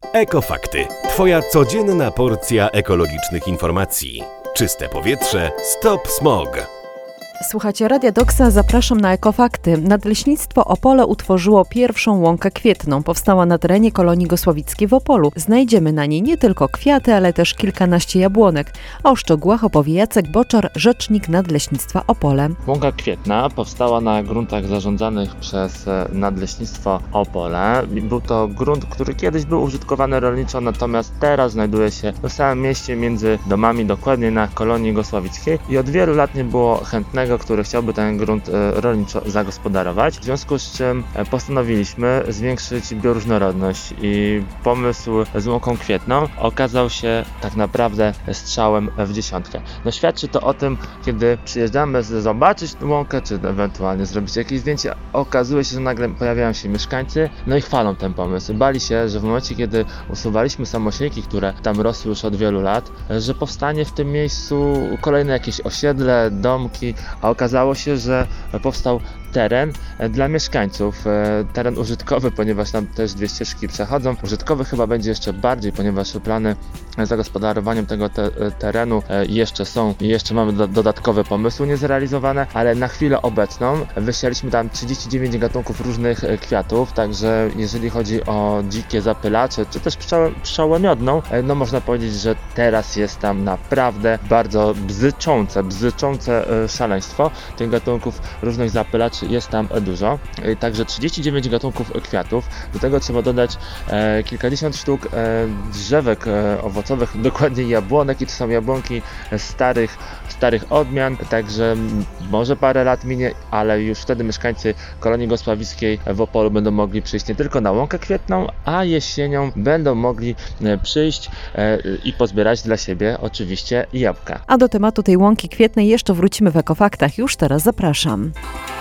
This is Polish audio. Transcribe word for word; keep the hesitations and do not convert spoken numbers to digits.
Ekofakty. Twoja codzienna porcja ekologicznych informacji. Czyste powietrze, stop smog. Słuchacie Radia Doksa, zapraszam na Ekofakty. Nadleśnictwo Opole utworzyło pierwszą łąkę kwietną. Powstała na terenie kolonii Gosławickiej w Opolu. Znajdziemy na niej nie tylko kwiaty, ale też kilkanaście jabłonek. O szczegółach opowie Jacek Boczar, rzecznik Nadleśnictwa Opole. Łąka kwietna powstała na gruntach zarządzanych przez Nadleśnictwo Opole. Był to grunt, który kiedyś był użytkowany rolniczo, natomiast teraz znajduje się w samym mieście między domami, dokładnie na kolonii Gosławickiej i od wielu lat nie było chętnego, który chciałby ten grunt rolniczo zagospodarować. W związku z czym postanowiliśmy zwiększyć bioróżnorodność i pomysł z łąką kwietną okazał się tak naprawdę strzałem w dziesiątkę. No świadczy to o tym, kiedy przyjeżdżamy zobaczyć tę łąkę, czy ewentualnie zrobić jakieś zdjęcie, okazuje się, że nagle pojawiają się mieszkańcy, no i chwalą ten pomysł. Bali się, że w momencie, kiedy usuwaliśmy samośniki, które tam rosły już od wielu lat, że powstanie w tym miejscu kolejne jakieś osiedle, domki, a okazało się, że powstał teren dla mieszkańców, teren użytkowy, ponieważ tam też dwie ścieżki przechodzą. Użytkowy chyba będzie jeszcze bardziej, ponieważ plany zagospodarowaniem tego te terenu jeszcze są i jeszcze mamy do dodatkowe pomysły niezrealizowane, ale na chwilę obecną wysialiśmy tam trzydzieści dziewięć gatunków różnych kwiatów, także jeżeli chodzi o dzikie zapylacze, czy też pszczołę, pszczołę miodną, no można powiedzieć, że teraz jest tam naprawdę bardzo bzyczące, bzyczące szaleństwo. Tych gatunków różnych zapylaczy jest tam dużo, także trzydzieści dziewięć gatunków kwiatów. Do tego trzeba dodać e, kilkadziesiąt sztuk e, drzewek e, owocowych, dokładnie jabłonek, i to są jabłonki starych, starych odmian, także może parę lat minie, ale już wtedy mieszkańcy kolonii Gosławickiej w Opolu będą mogli przyjść nie tylko na łąkę kwietną, a jesienią będą mogli przyjść e, i pozbierać dla siebie oczywiście jabłka. A do tematu tej łąki kwietnej jeszcze wrócimy w Ekofaktach. Już teraz zapraszam.